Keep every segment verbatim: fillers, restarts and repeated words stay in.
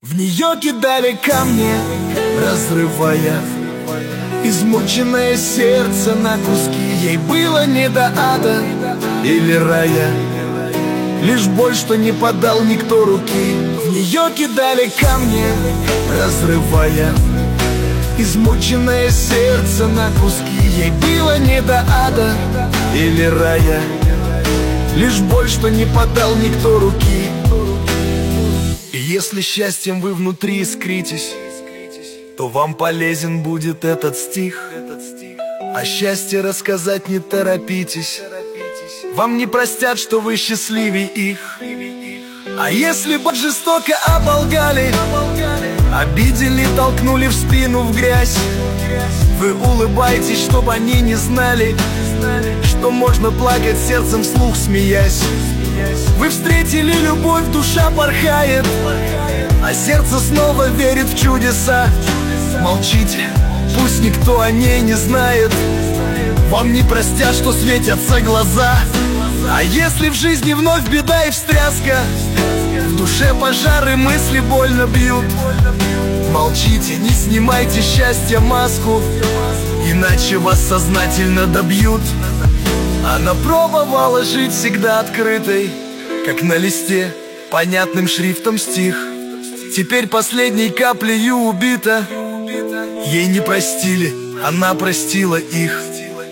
В нее кидали камни, разрывая измученное сердце на куски. Ей было не до ада или рая, лишь боль, что не подал никто руки. В нее кидали камни, разрывая измученное сердце на куски. Ей было не до ада или рая, лишь боль, что не подал никто руки. И если счастьем вы внутри искритесь, то вам полезен будет этот стих. О счастье рассказать не торопитесь, вам не простят, что вы счастливее их. А если бы жестоко оболгали, обидели, толкнули в спину в грязь, вы улыбаетесь, чтобы они не знали, что можно плакать сердцем вслух, смеясь. Вы встретили любовь, душа порхает, а сердце снова верит в чудеса. Молчите, пусть никто о ней не знает, вам не простят, что светятся глаза. А если в жизни вновь беда и встряска, в душе пожары, мысли больно бьют, молчите, не снимайте счастья маску, иначе вас сознательно добьют. Она пробовала жить всегда открытой, как на листе, понятным шрифтом стих. Теперь последней каплею убита, ей не простили, она простила их.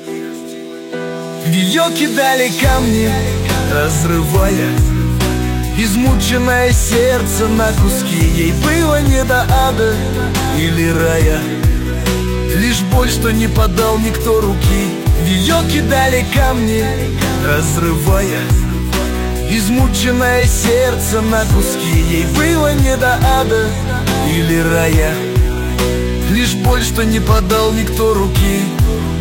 В нее кидали камни, разрывая измученное сердце на куски. Ей было не до ада или рая, лишь боль, что не подал никто руки. В нее кидали камни, разрывая измученное сердце на куски. Ей было не до ада или рая, лишь боль, что не подал никто руки.